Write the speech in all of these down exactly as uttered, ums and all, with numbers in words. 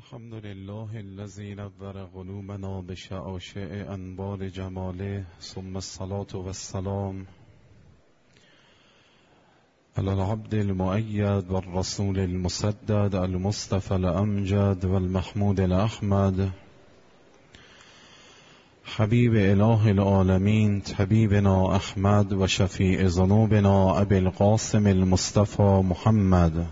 الحمد لله الذي نور قلوبنا بشعاشع انوار جماله، ثم الصلاة والسلام على العبد المؤيد والرسول المسدد المصطفى الامجد والمحمود الاحمد، حبیب اله العالمین طبیبنا احمد و شفیع ذنوبنا ابی القاسم المصطفى محمد.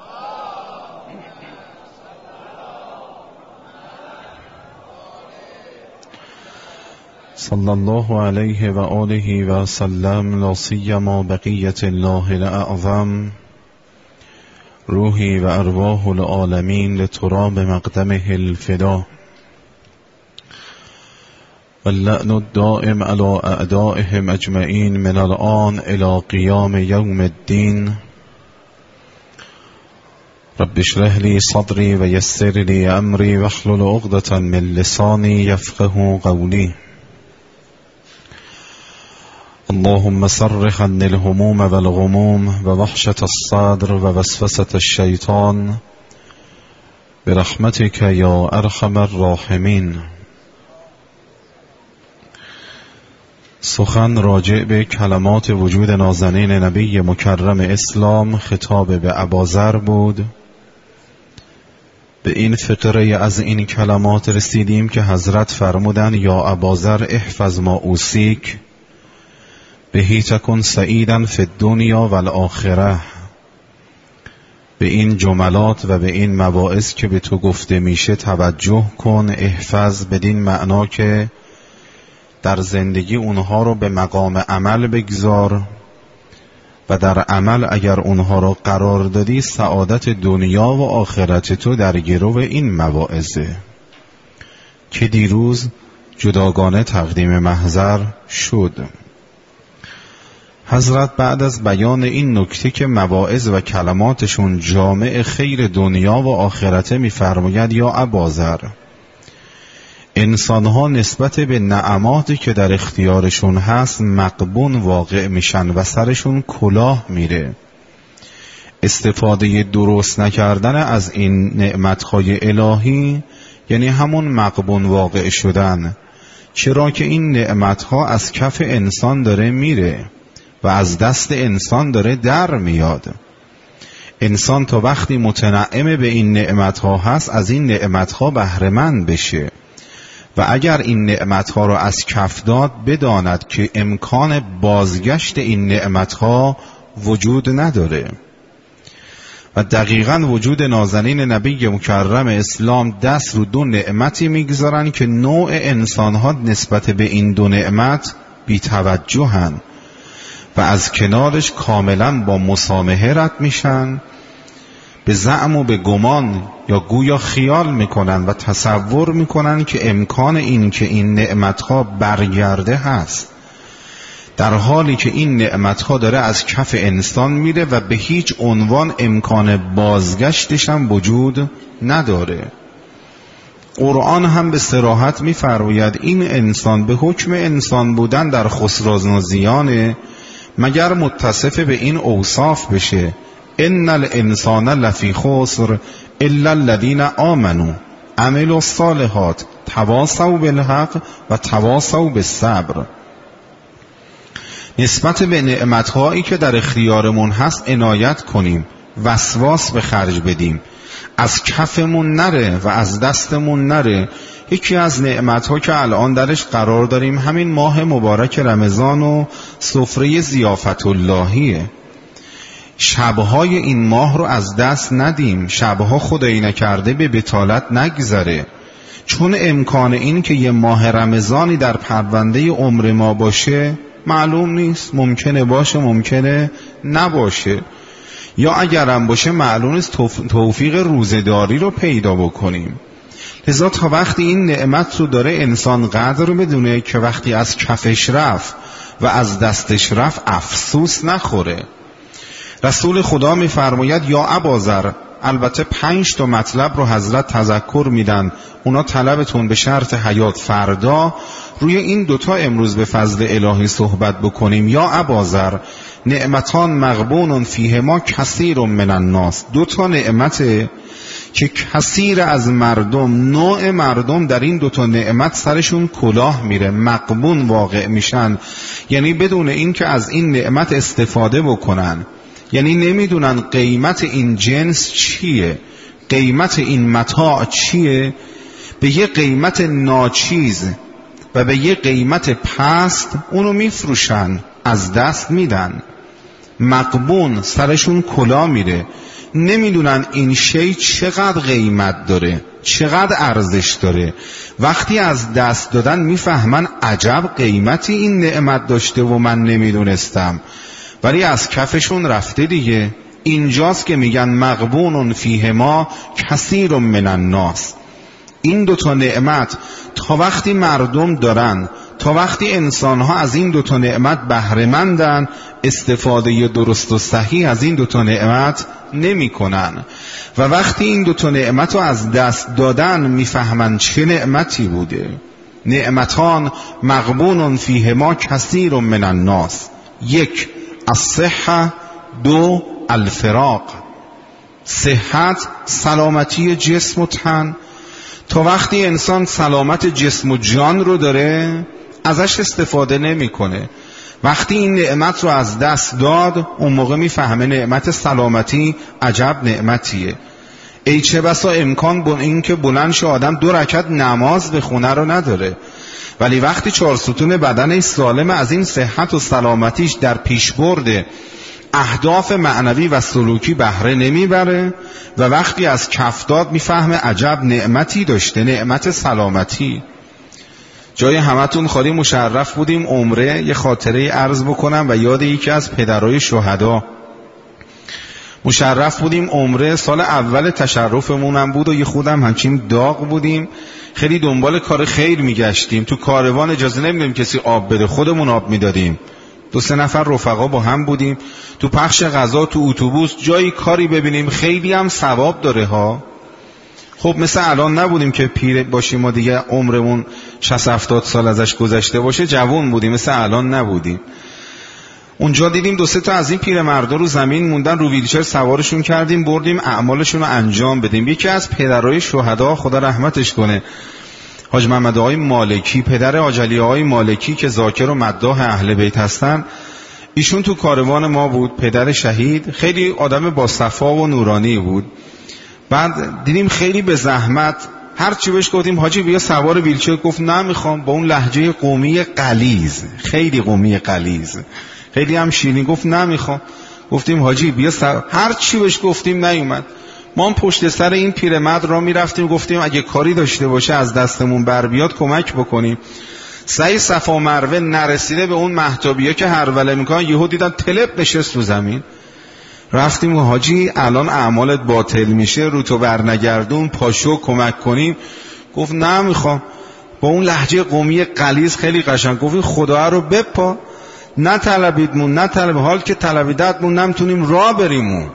صلی الله علیه و آله و سلم، لا سیما بقیت الله الاعظم، روحی و ارواح العالمین لتراب مقدمه الفدا، واللعن الدائم على اعدائهم اجمعین من الآن الى قیام یوم الدین. رب اشرح لي صدری و یسر لي امری واحلل عقدة من لسانی یفقهوا قولی. اللهم صرخ عن الهموم والغموم ووحشة الصدر ووسوسة الشیطان برحمتك یا ارحم الراحمین. سخن راجع به کلمات وجود نازنین نبی مکرم اسلام خطاب به اباذر بود. به این فقره از این کلمات رسیدیم که حضرت فرمودن یا اباذر احفظ ما اوصیک بهی تکن سعیدا فی الدنیا و الآخره. به این جملات و به این مواعظ که به تو گفته میشه توجه کن، احفظ بدین معنا که در زندگی اونها رو به مقام عمل بگذار و در عمل اگر اونها رو قرار دادی سعادت دنیا و آخرت تو در گرو این مواعظه که دیروز جداگانه تقدیم محضر شد. حضرت بعد از بیان این نکته که مواعظ و کلماتشون جامع خیر دنیا و آخرته می‌فرماید یا اباذر، انسانها نسبت به نعماتی که در اختیارشون هست مغبون واقع میشن و سرشون کلاه میره. استفاده درست نکردن از این نعمتهای الهی یعنی همون مغبون واقع شدن، چرا که این نعمتها از کف انسان داره میره و از دست انسان داره در میاد. انسان تا وقتی متنعم به این نعمتها هست از این نعمتها بهره‌مند بشه و اگر این نعمتها را از کف داد بداند که امکان بازگشت این نعمتها وجود نداره. و دقیقاً وجود نازنین نبی مکرم اسلام دست رو دو نعمتی میگذارن که نوع انسانها نسبت به این دو نعمت بی‌توجهن و از کنارش کاملاً با مسامحه رد میشن، به زعم و به گمان یا گویا خیال میکنن و تصور میکنن که امکان این که این نعمتها برگرده هست، در حالی که این نعمتها داره از کف انسان میره و به هیچ عنوان امکان بازگشتش هم وجود نداره. قرآن هم به صراحت میفرماید این انسان به حکم انسان بودن در خسران و زیانه مگر متصف به این اوصاف بشه: ان الانسان لفی خسر الا الذین آمنوا عملوا الصالحات تواصوا بالحق و تواصوا بالصبر. نسبت به نعمتهایی که در اختیارمون هست عنایت کنیم، وسواس به خرج بدیم، از کفمون نره و از دستمون نره. یکی از نعمتها که الان درش قرار داریم همین ماه مبارک رمضان و سفره ضیافت اللهیه. شبهای این ماه رو از دست ندیم، شبها خدایی نکرده به بطالت نگذره، چون امکان این که یه ماه رمضانی در پرونده عمر ما باشه معلوم نیست، ممکنه باشه ممکنه نباشه، یا اگرم باشه معلوم نیست توفیق روزداری رو پیدا بکنیم. لذا تا وقتی این نعمت رو داره انسان قدر رو بدونه که وقتی از کفش رفت و از دستش رفت افسوس نخوره. رسول خدا میفرماید یا اباذر، البته پنج تا مطلب رو حضرت تذکر میدن، اونا طلبتون به شرط حیات فردا روی این دوتا امروز به فضل الهی صحبت بکنیم. یا اباذر نعمتان مغبون فیهما کثیر من الناس، دوتا نعمته که کثیر از مردم، نوع مردم در این دوتا نعمت سرشون کلاه میره، مغبون واقع میشن، یعنی بدون این که از این نعمت استفاده بکنن، یعنی نمیدونن قیمت این جنس چیه، قیمت این متاع چیه، به یه قیمت ناچیز و به یه قیمت پست اونو میفروشن، از دست میدن. مغبون، سرشون کلاه میره، نمیدونن این شی چقدر قیمت داره، چقدر ارزش داره. وقتی از دست دادن میفهمن عجب قیمتی این نعمت داشته و من نمیدونستم، ولی از کفشون رفته دیگه. اینجاست که میگن مغبون فیهما کثیر من الناس. این دوتا نعمت تا وقتی مردم دارن، تا وقتی انسانها از این دوتا نعمت بهره‌مندن، استفاده درست و صحیح از این دوتا نعمت نمی کنن. و وقتی این دوتا نعمت رو از دست دادن میفهمن چه نعمتی بوده. نعمتان مغبون فیهما کثیر من الناس. یک، الصحه. دو، الفراق. صحت، سلامتی جسم و تن. تا وقتی انسان سلامت جسم و جان رو داره ازش استفاده نمی کنه. وقتی این نعمت رو از دست داد اون موقع میفهمه نعمت سلامتی عجب نعمتیه. ای چه بسا امکان بون این که بلند شه آدم دو رکعت نماز بخونه رو نداره، ولی وقتی چهار ستون بدنش سالم از این صحت و سلامتیش در پیش برده اهداف معنوی و سلوکی بهره نمیبره و وقتی از کف داد میفهمه عجب نعمتی داشته، نعمت سلامتی. جای همتون خالی مشرف بودیم عمره، یه خاطره عرض بکنم و یاد یکی از پدرای شهدا. مشرف بودیم عمره، سال اول تشرفمونم بود و یه خودم همچین داغ بودیم، خیلی دنبال کار خیر میگشتیم. تو کاروان اجازه نمیدیم کسی آب بده، خودمون آب میدادیم. دو سه نفر رفقا با هم بودیم، تو پخش غذا، تو اتوبوس، جایی کاری ببینیم خیلی هم ثواب داره ها. خب مثل الان نبودیم که پیر باشیم ما دیگه عمرمون شصت هفتاد سال ازش گذشته باشه، جوان بودیم، مثل الان نبودیم. اونجا دیدیم دو سه تا از این پیرمردا رو زمین موندن، رو ویلچر سوارشون کردیم بردیم اعمالشون رو انجام بدیم. یکی از پدرای شهدا خدا رحمتش کنه، حاج محمد آقای مالکی، پدر حاج علی آقای مالکی که ذاکر و مداح اهل بیت هستن، ایشون تو کاروان ما بود، پدر شهید، خیلی آدم با صفا و نورانی بود. بعد دیدیم خیلی به زحمت، هر چی بهش گفتیم حاجی بیا سوار ویلچر، گفت نه میخوام، با اون لهجه قومی غلیظ، خیلی قومی غلیظ، خیلی هم شیرین، گفت نه میخوام. گفتیم حاجی بیا سوار، هر چی بهش گفتیم نیومد. ما هم پشت سر این پیرمرد را میرفتیم، گفتیم اگه کاری داشته باشه از دستمون بر بیاد کمک بکنیم. سعی صفا مروه نرسیده به اون مهتابیا که هروله میکنن، یهو دیدن تلپ نشست رو زمین. رفتیم و حاجی الان اعمالت باطل میشه، رو تو برنگردون، پاشو کمک کنیم. گفت نه میخوام. با اون لهجه قومی غلیظ خیلی قشنگ گفت خدا رو بپا، نه طلبیدمون نه طلب، حال که طلبیدتمون نمیتونیم راه بریمون.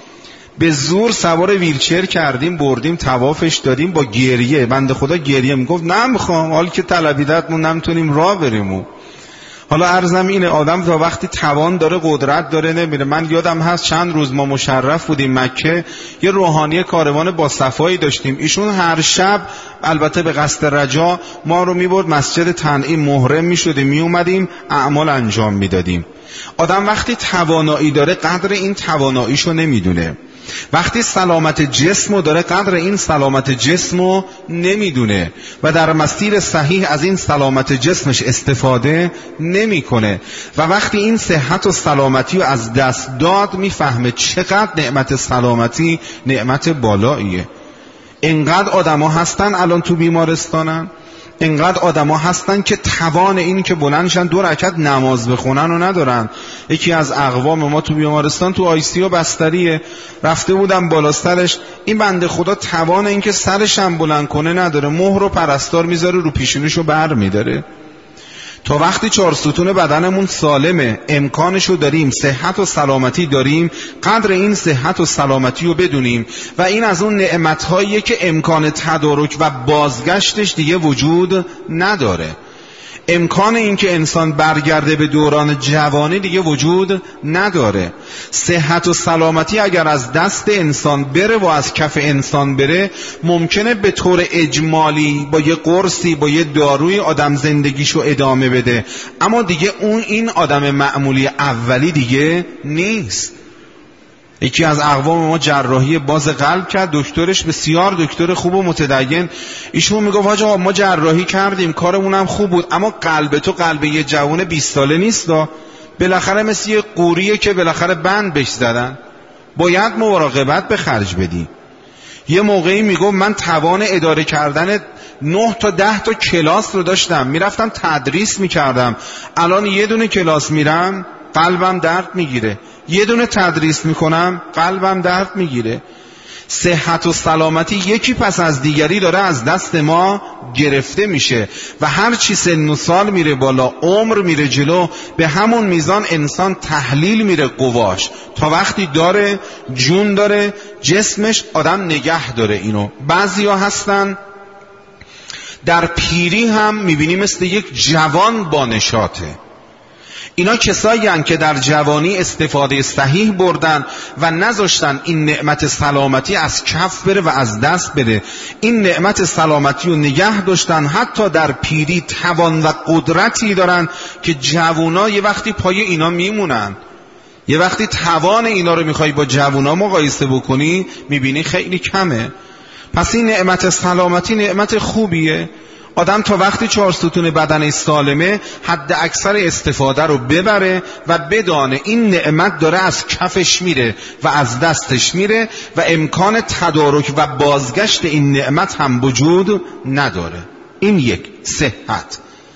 به زور سوار ویلچر کردیم بردیم طوافش دادیم، با گریه، بنده خدا گریه میگفت نه میخوام، حال که طلبیدتمون نمیتونیم راه بریمون. حالا عرضم اینه آدم تا وقتی توان داره قدرت داره نمیره. من یادم هست چند روز ما مشرف بودیم مکه، یه روحانی کاروان با صفایی داشتیم، ایشون هر شب البته به قصد رجا ما رو میبرد مسجد تنعیم، محرم میشدیم میومدیم اعمال انجام میدادیم. آدم وقتی توانایی داره قدر این تواناییشو نمیدونه، وقتی سلامت جسمو داره قدر این سلامت جسمو نمیدونه و در مسیر صحیح از این سلامت جسمش استفاده نمیکنه و وقتی این صحت و سلامتی رو از دست داد میفهمه چقدر نعمت سلامتی نعمت بالاییه. اینقدر آدما هستن الان تو بیمارستانن، اینقدر آدما هستن که توان این که بلندشن دو رکعت نماز بخونن و ندارن. یکی از اقوام ما تو بیمارستان تو آی سی یو بستریه، رفته بودم بالا سرش، این بنده خدا توان این که سرش هم بلند کنه نداره، مهر و پرستار میذاره رو پیشونیشو بر میداره. تا وقتی چهار ستون بدنمون سالمه، امکانشو داریم، صحت و سلامتی داریم، قدر این صحت و سلامتی رو بدونیم و این از اون نعمتهاییه که امکان تدارک و بازگشتش دیگه وجود نداره. امکان این که انسان برگرده به دوران جوانی دیگه وجود نداره. صحت و سلامتی اگر از دست انسان بره و از کف انسان بره، ممکنه به طور اجمالی با یه قرصی با یه داروی آدم زندگیشو ادامه بده، اما دیگه اون این آدم معمولی اولی دیگه نیست. یکی از اقوام ما جراحی باز قلب کرد، دکترش بسیار دکتر خوب و متدین، ایشون میگفت حاج آقا ما جراحی کردیم کارمونم خوب بود، اما قلب تو قلب یه جوان بیست ساله نیست، بالاخره مثل یه قوریه که بالاخره بند بهش زدن، باید مراقبت به خرج بدی. یه موقعی میگفت من توان اداره کردن نه تا ده تا کلاس رو داشتم، میرفتم تدریس میکردم، الان یه دونه کلاس میرم قلبم درد میگیره، یه دونه تدریس میکنم قلبم درد میگیره. صحت و سلامتی یکی پس از دیگری داره از دست ما گرفته میشه و هر چی سن و سال میره بالا، عمر میره جلو، به همون میزان انسان تحلیل میره قواش، تا وقتی داره جون داره جسمش آدم نگه داره اینو. بعضیا هستن در پیری هم میبینی مثل یک جوان با نشاطه. اینا کسایی هستند که در جوانی استفاده صحیح بردن و نذاشتن این نعمت سلامتی از کف بره و از دست بره. این نعمت سلامتی رو نگه داشتن، حتی در پیری توان و قدرتی دارن که جوونا یه وقتی پای اینا میمونن. یه وقتی توان اینا رو میخوای با جوونا مقایسه بکنی میبینی خیلی کمه. پس این نعمت سلامتی نعمت خوبیه. آدم تا وقتی چهار ستون بدن سالمه حد اکثر استفاده رو ببره و بدانه این نعمت داره از کفش میره و از دستش میره و امکان تدارک و بازگشت این نعمت هم وجود نداره. این یک. صحت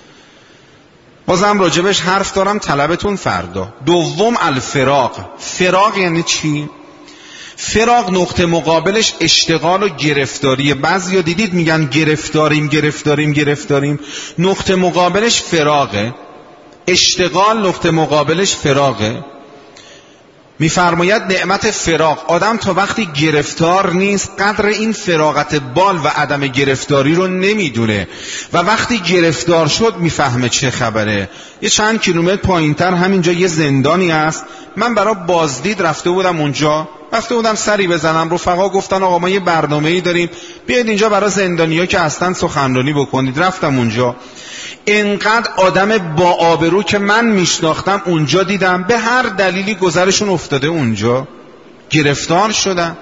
بازم راجبش حرف دارم، طلبتون فردا. دوم الفراق. فراق یعنی چی؟ فراق نقطه مقابلش اشتغال و گرفتاریه. بعضیا دیدید میگن گرفتاریم گرفتاریم گرفتاریم، نقطه مقابلش فراقه. اشتغال نقطه مقابلش فراقه. میفرماید نعمت فراق، آدم تا وقتی گرفتار نیست قدر این فراغت بال و عدم گرفتاری رو نمیدونه و وقتی گرفتار شد میفهمه چه خبره. یه چند کیلومتر پایینتر همینجا یه زندانی است، من برای بازدید رفته بودم اونجا، رفته بودم سری بزنم، رفقا گفتن آقا ما یه برنامه‌ای داریم بیاید اینجا برای زندانی‌ها که هستن سخنرانی بکنید. رفتم اونجا، اینقدر آدم با آبرو که من میشناختم اونجا دیدم، به هر دلیلی گذرشون افتاده اونجا، گرفتار شدن.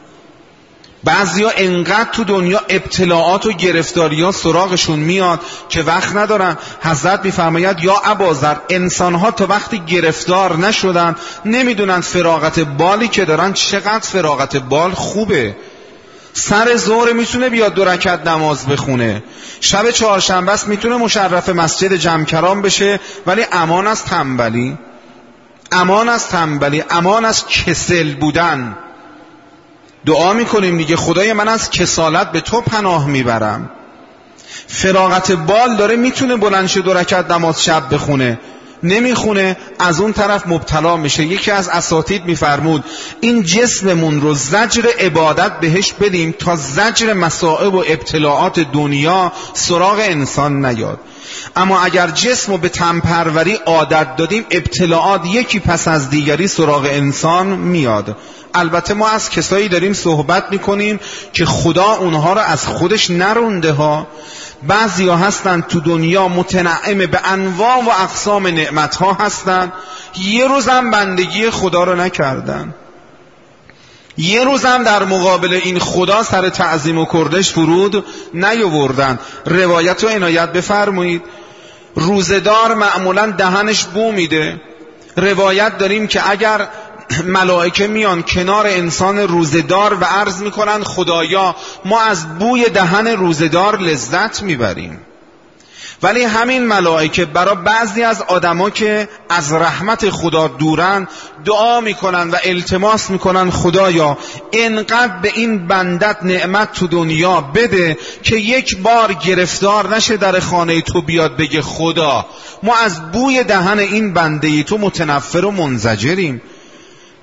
بعضیا اینقدر تو دنیا ابتلاعات و گرفتاری‌ها سراغشون میاد که وقت ندارن. حضرت میفرماید یا اباذر، انسان‌ها تا وقتی گرفتار نشدن نمیدونن فراغت بالی که دارن چقدر فراغت بال خوبه. سر ظهر میتونه بیاد دو رکعت نماز بخونه، شب چهارشنبه است میتونه مشرف مسجد جمکران بشه، ولی امان از تنبلی، امان از تنبلی، امان از کسل بودن. دعا میکنیم دیگه خدای من از کسالت به تو پناه میبرم. فراغت بال داره میتونه بلند شه دو رکعت نماز شب بخونه، نمیخونه، از اون طرف مبتلا میشه. یکی از اساتید میفرمود این جسممون رو زجر عبادت بهش بدیم تا زجر مصائب و ابتلاعات دنیا سراغ انسان نیاد. اما اگر جسم رو به تنپروری عادت دادیم ابتلاعات یکی پس از دیگری سراغ انسان میاد. البته ما از کسایی داریم صحبت میکنیم که خدا اونها رو از خودش نرونده ها. بعضی ها هستن تو دنیا متنعم به انواع و اقسام نعمت ها هستن، یه روزم بندگی خدا رو نکردن، یه روزم در مقابل این خدا سر تعظیم و کردش فرود نیاوردن. روایت رو عنایت بفرمایید. روزدار معمولا دهنش بو میده. روایت داریم که اگر ملائکه میان کنار انسان روزدار و عرض میکنن خدایا ما از بوی دهن روزدار لذت میبریم، ولی همین ملائکه برای بعضی از آدما که از رحمت خدا دورن دعا میکنن و التماس میکنن خدایا اینقدر به این بندت نعمت تو دنیا بده که یک بار گرفتار نشه در خانه تو بیاد بگه خدا ما از بوی دهن این بنده تو متنفر و منزجریم.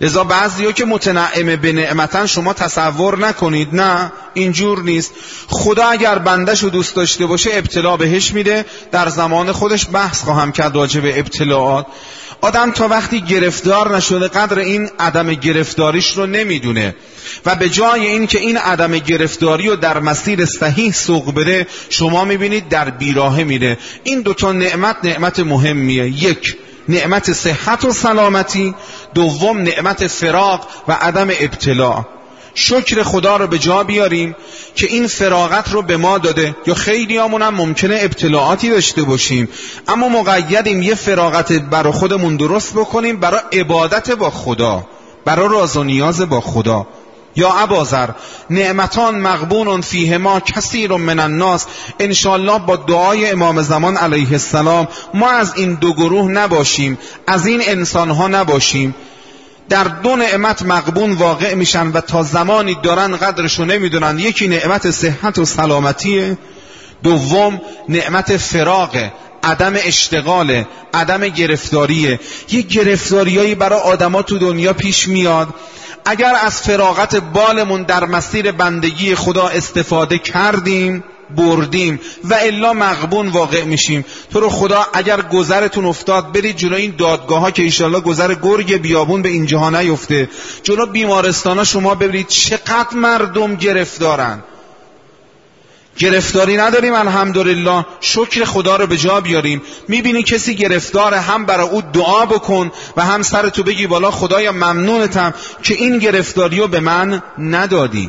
لذا بعضیا که متنعم به نعمتن شما تصور نکنید، نه اینجور نیست. خدا اگر بندش رو دوست داشته باشه ابتلا بهش میده. در زمان خودش بحث خواهم کرد راجع به ابتلاعات. آدم تا وقتی گرفتار نشده قدر این عدم گرفتاریش رو نمیدونه و به جای این که این عدم گرفتاری رو در مسیر صحیح سوق بده، شما میبینید در بیراهه میره. این دوتا نعمت نعمت مهمیه. یک، نعمت صحت و سلامتی. دوم، نعمت فراغ و عدم ابتلا. شکر خدا رو به جا بیاریم که این فراغت رو به ما داده. یا خیلی همون هم ممکنه ابتلاعاتی داشته باشیم، اما مقیدیم یه فراغت برای خودمون درست بکنیم برای عبادت با خدا، برای راز و نیاز با خدا. یا ابازر نعمتان مغبون فیهما کثیر من الناس. انشالله با دعای امام زمان علیه السلام ما از این دو گروه نباشیم، از این انسانها نباشیم. در دو نعمت مغبون واقع میشن و تا زمانی دارن قدرشو نمیدونن. یکی نعمت صحت و سلامتیه، دوم نعمت فراغه، عدم اشتغاله، عدم گرفتاریه. یه گرفتاریایی برای آدما تو دنیا پیش میاد. اگر از فراغت بالمون در مسیر بندگی خدا استفاده کردیم بردیم و الا مغبون واقع میشیم. تو رو خدا اگر گذرتون افتاد برید جلو این دادگاه ها که ایشالله گذر گرگ بیابون به این جاها نیفته، جلو بیمارستان ها شما ببینید چقدر مردم گرفتارن. گرفتاری نداریم الحمدلله، شکر خدا رو به جا بیاریم. میبینی کسی گرفتاره، هم برای او دعا بکن و هم سرتو بگی بالا خدایا ممنونتم که این گرفتاری رو به من ندادی.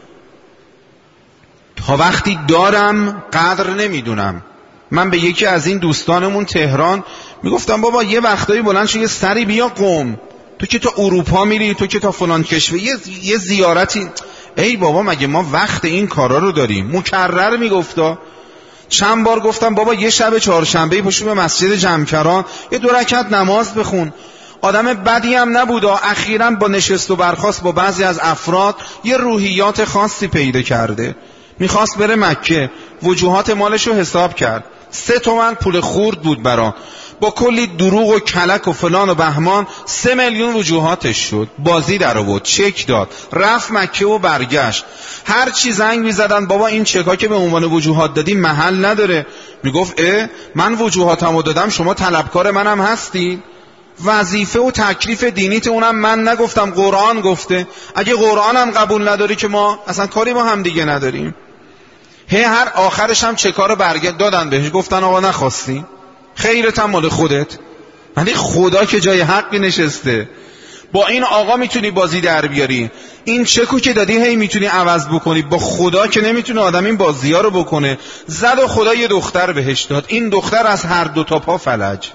تا وقتی دارم قدر نمیدونم. من به یکی از این دوستانمون تهران میگفتم بابا یه وقتایی بلند شو یه سری بیا قم، تو که تا اروپا میری، تو که تا فلان کشور یه, یه زیارتی. ای بابا مگه ما وقت این کارا رو داریم؟ مکرر میگفتا. چند بار گفتم بابا یه شب چهارشنبه پشو به مسجد جمکران یه دو رکعت نماز بخون. آدم بدی هم نبود. اخیراً با نشست و برخاست با بعضی از افراد یه روحیات خاصی پیدا کرده. میخواست بره مکه، وجوهات مالشو حساب کرد، سه تومن پول خورد بود برا، با کلی دروغ و کلک و فلان و بهمان سه میلیون وجوهاتش شد. بازی در آورد، چک داد، رفت مکه و برگشت. هر چی زنگ میزدن بابا این چکا که به عنوان وجوهات دادی محل نداره. میگفت اه من وجوهاتمو دادم، شما طلبکار منم هستی؟ وظیفه و تکلیف دینیت اونم من نگفتم، قرآن گفته. اگه قرآن هم قبول نداری که ما اصلا کاری با هم دیگه نداریم. هی هر آخرش هم چکا رو برگرد دادن بهش، گفتن آقا نخواستی، خیرت هم مال خودت. ولی خدا که جای حقی نشسته. با این آقا میتونی بازی در بیاری، این چکو که دادی هی میتونی عوض بکنی. با خدا که نمیتونه آدم این بازی ها رو بکنه. زد و خدا یه دختر بهش داد، این دختر از هر دو تا پا فلج.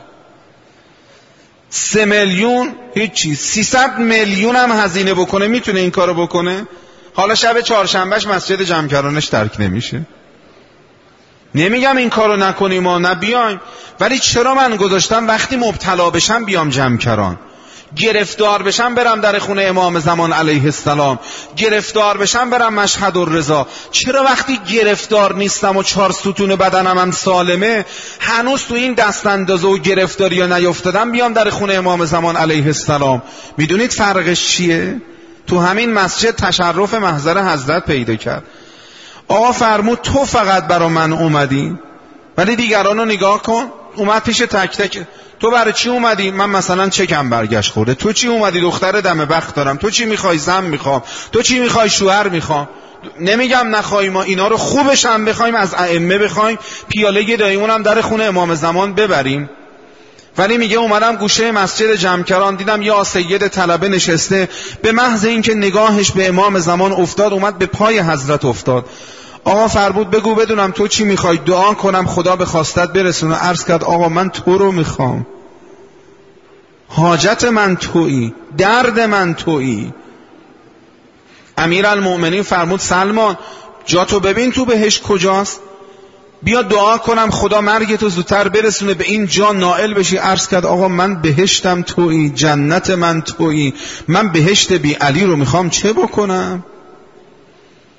سه میلیون هیچی، سیصد میلیون هم هزینه بکنه میتونه این کارو بکنه. حالا شب چهارشنبهش مسجد جمکرانش ترک نمیشه. نمیگم این کارو نکنیم و نه بیایم، ولی چرا من گذاشتم وقتی مبتلا بشم بیام جمکران، گرفتار بشم برم در خونه امام زمان علیه السلام، گرفتار بشم برم مشهد الرضا؟ چرا وقتی گرفتار نیستم و چهار ستون بدنم هم سالمه هنوز تو این دست اندازه و گرفتاری ها نیفتادم بیام در خونه امام زمان علیه السلام؟ میدونید فرقش چیه؟ تو همین مسجد تشرف محضر حضرت پیدا کرد. آقا فرمود تو فقط برا من اومدی، ولی دیگرانو نگاه کن. اومد پیش تک تک، تو برای چی اومدی؟ من مثلا چکم برگشت خورده. تو چی اومدی؟ دختر دم بخت دارم. تو چی میخوای؟ زن میخوام. تو چی میخوای؟ شوهر میخوام. نمیگم نخوای، ما اینا رو خوبش هم بخوایم از ائمه بخوایم، پیاله دایمون هم در خونه امام زمان ببریم. ولی میگه اومدم گوشه مسجد جمکران دیدم یا سید طلبه نشسته، به محض اینکه نگاهش به امام زمان افتاد اومد به پای حضرت افتاد. آقا فرمود بگو بدونم تو چی میخوای، دعا کنم خدا به خواستت برسونه. عرض کرد آقا من تو رو میخوام، حاجت من تویی، درد من تویی. امیرالمؤمنین فرمود سلمان جا تو ببین تو بهشت کجاست، بیا دعا کنم خدا مرگ تو زودتر برسونه به این جا نائل بشی. عرض کرد آقا من بهشتم تویی، جنت من تویی، من بهشت بی علی رو میخوام چه بکنم؟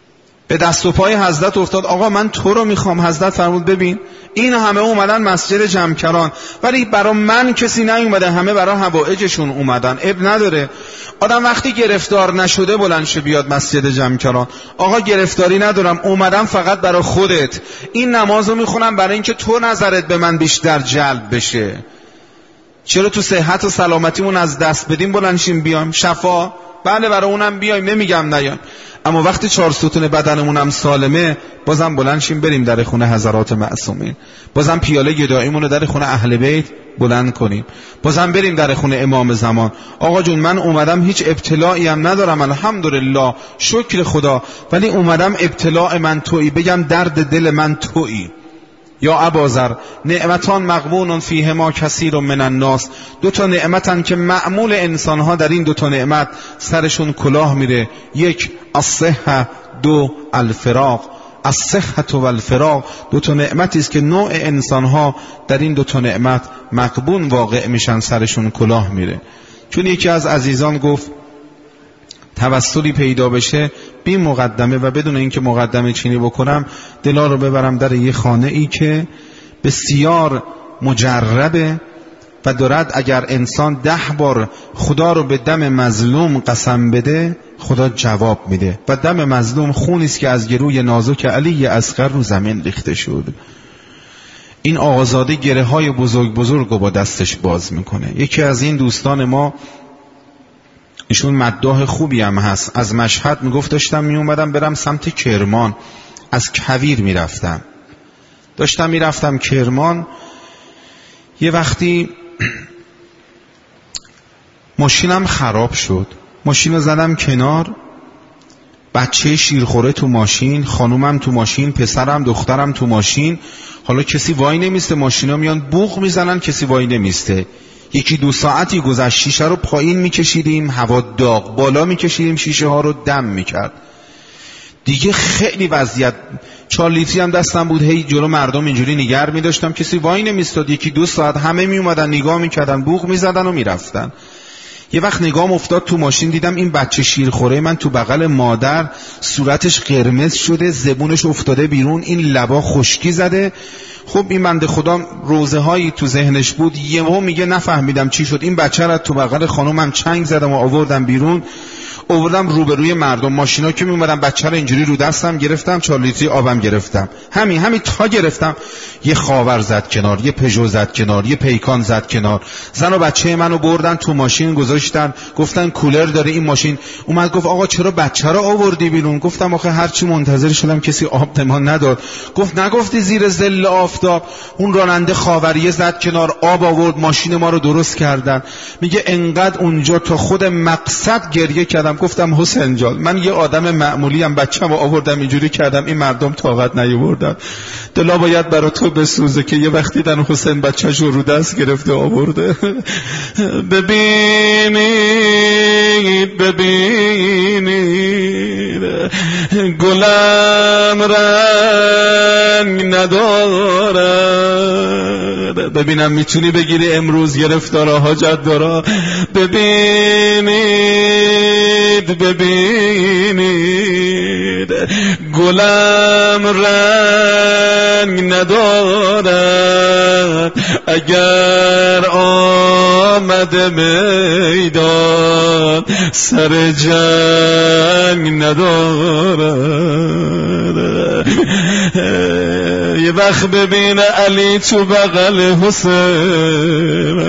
به دست و پای حضرت افتاد. آقا من تو رو میخوام. حضرت فرمود ببین این همه اومدن مسجد جمکران ولی برای من کسی نیومده، همه برای حوائجشون اومدن. اب نداره آدم وقتی گرفتار نشده بلند شه بیاد مسجد جمکران. آقا گرفتاری ندارم، اومدم فقط برای خودت. این نمازو میخونم برای اینکه تو نظرت به من بیشتر جلب بشه. چرا تو صحت و سلامتیمون از دست بدیم بلند شیم بیایم؟ شفا بله برای اونم بیایم، نمیگم نیایم، اما وقتی چهار ستون بدنمون هم سالمه بازم بلند شیم بریم در خونه حضرات معصومین، بازم پیاله گداییمون رو در خونه اهل بیت بلند کنیم، بازم بریم در خونه امام زمان. آقا جون من اومدم هیچ ابتلاعی هم ندارم الحمدلله شکر خدا، ولی اومدم ابتلاع من تویی، بگم درد دل من تویی. یا ابازر نعمتان مغبون فیهما کثیر من الناس، دو تا نعمتن که معمول انسانها در این دو تا نعمت سرشون کلاه میره. یک الصحه، دو الفراق. الصحه و الفراق دو تا نعمتی است که نوع انسانها در این دو تا نعمت مغبون واقع میشن، سرشون کلاه میره. چون یکی از عزیزان گفت توسلی پیدا بشه بی مقدمه و بدون اینکه مقدمه چینی بکنم دلا رو ببرم در یه خانه ای که بسیار مجربه و دارد اگر انسان ده بار خدا رو به دم مظلوم قسم بده خدا جواب میده و دم مظلوم خونی است که از گروی نازک علی اصغر رو زمین ریخته شد. این آقازاده گره های بزرگ بزرگ رو با دستش باز میکنه. یکی از این دوستان ما ایشون مداح خوبی هم هست، از مشهد میگفت داشتم میومدم برم سمت کرمان، از کویر میرفتم داشتم میرفتم کرمان، یه وقتی ماشینم خراب شد، ماشین رو زدم کنار، بچه شیرخوره تو ماشین، خانومم تو ماشین، پسرم دخترم تو ماشین. حالا کسی وای نمیسته، ماشینا میان بوق میزنن، کسی وای نمیسته. یکی دو ساعتی گذشت، شیشه رو پایین میکشیدیم هوا داغ، بالا میکشیدیم شیشه ها رو دم میکرد. دیگه خیلی وضعیت، چهار لیتری هم دستم بود، هی جلو مردم اینجوری نگر میداشتم، کسی وای نمیستاد. یکی دو ساعت همه میومدن نگاه میکردن، بوق میزدن و میرفتن. یه وقت نگام افتاد تو ماشین، دیدم این بچه شیرخوره من تو بغل مادر صورتش قرمز شده، زبونش افتاده بیرون، این لبا خشکی زده. خب این بنده خدا روزه هایی تو ذهنش بود، یهو میگه نفهمیدم چی شد، این بچه را تو بغل خانومم چنگ زدم و آوردم بیرون، آوردم روبروی مردم. ماشینا که میومدن بچه رو اینجوری رو دستم گرفتم، چهار لیتری آبم گرفتم، همین همین تا گرفتم. یه خاور زد کنار، یه پژو زد کنار، یه پیکان زد کنار. زن و بچه منو بردن تو ماشین گذاشتن، گفتن کولر داره این ماشین. اومد گفت آقا چرا بچه رو آوردی بیرون؟ گفتم آخه هرچی منتظر شدم کسی آب تمان نداد. گفت نگفتی زیر ظل آفتاب؟ اون راننده خاوریه زد کنار، آب آورد، ماشین ما رو درست کردن. میگه انقدر اونجا تا خود مقصد گریه کردم. گفتم حسین جان من یه آدم معمولی ام، بچه‌مو آوردم اینجوری کردم، این مردم طاقت نیاوردن. دلا باید برای تو بسوزه که یه وقتی دن حسین بچه‌شو رو دست گرفته آورده. ببینید ببینید گلم رنگ نداره، ببینم میتونی بگیری امروز گرفتارا حاجت دارا. ببینید ببینید گلم رنگ ندارد، اگر آمده میدان سر جنگ ندارد. یه وقت ببین علی تو بغل حسین،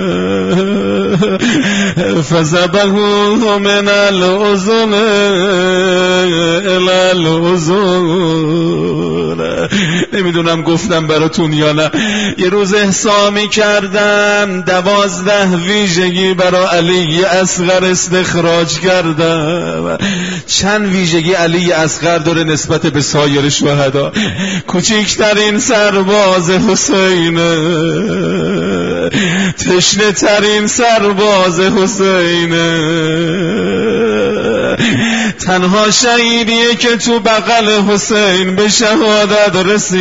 فزبه من العظم الالعظم. نمیدونم گفتم براتون یا نه، یه روز احسامی کردم دوازده ویژگی برای علی اصغر استخراج کردم. چند ویژگی علی اصغر داره نسبت به سایر شهدا. کوچکترین سرباز حسین، تشنه ترین سرباز حسین، تنها شهیدیه که تو بغل حسین به شهادت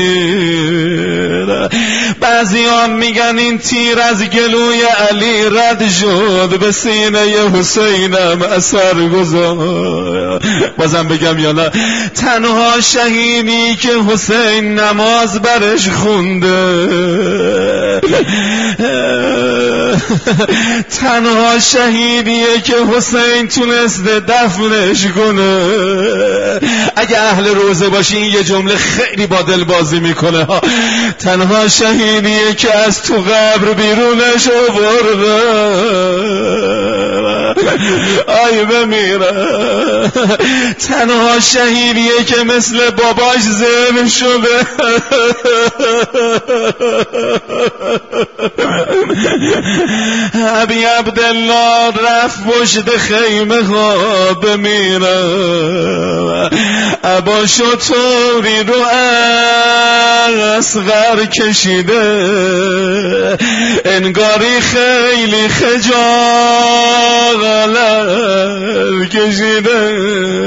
رسید. بعضی ها میگن این تیر از گلوی علی رد شد به سینه حسینم اثر گذاشت. بازم بگم یا نه؟ تنها شهیدی که حسین نماز برش خونده، تنها شهیدیه که حسین تونسته دفنش کنه. اگه اهل روزه باشی این یه جمله خیلی با دل بازی میکنه ها. تنها شهیدیه که از تو قبر بیرونش آورده. آی بمیره. تنها شهیدیه که مثل باباش ذبح شده. ابی عبدالله رفت پشت خیمه ها بمیره. ابا شطوری رو اصغر کشیده، انگاری خیلی خجالت کشیده.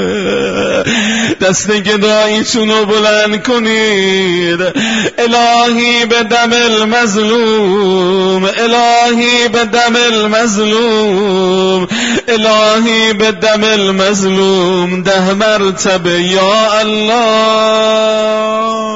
دست گداییتون رو بلند کنید. الهی به دم المظلوم، الهی به دم المظلوم، الهی به دم المظلوم ده مرتبه یا الله.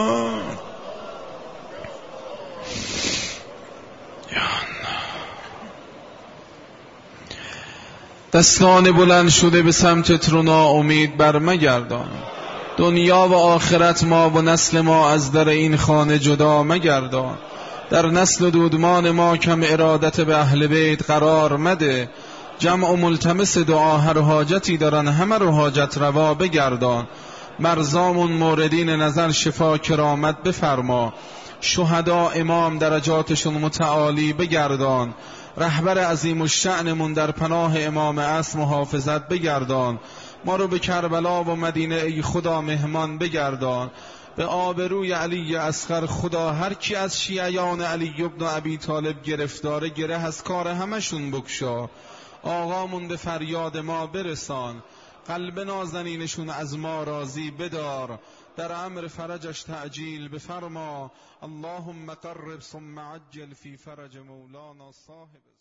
دستان بلند شده به سمتت رو ناامید بر مگردان. دنیا و آخرت ما و نسل ما از در این خانه جدا مگردان. در نسل و دودمان ما کم ارادت به اهل بیت قرار مده. جمع و ملتمس دعا هر حاجتی دارن همه رو حاجت روا بگردان. مرزامون موردین نظر شفا کرامت بفرما. شهدا امام درجاتشون متعالی بگردان. رهبر عظیم الشأنمون در پناه امام عصر محافظت بگردان. ما رو به کربلا و مدینه ای خدا مهمان بگردان. به آبروی علی اصغر خدا هر کی از شیعیان علی ابن ابی طالب گرفتاره گره از کار همشون بکشا. آقامون به فریاد ما برسان. قلب نازنینشون از ما راضی بدار. در امر فرجش تعجیل بفرما. اللهم قرب ثم عجل فی فرج مولانا صاحب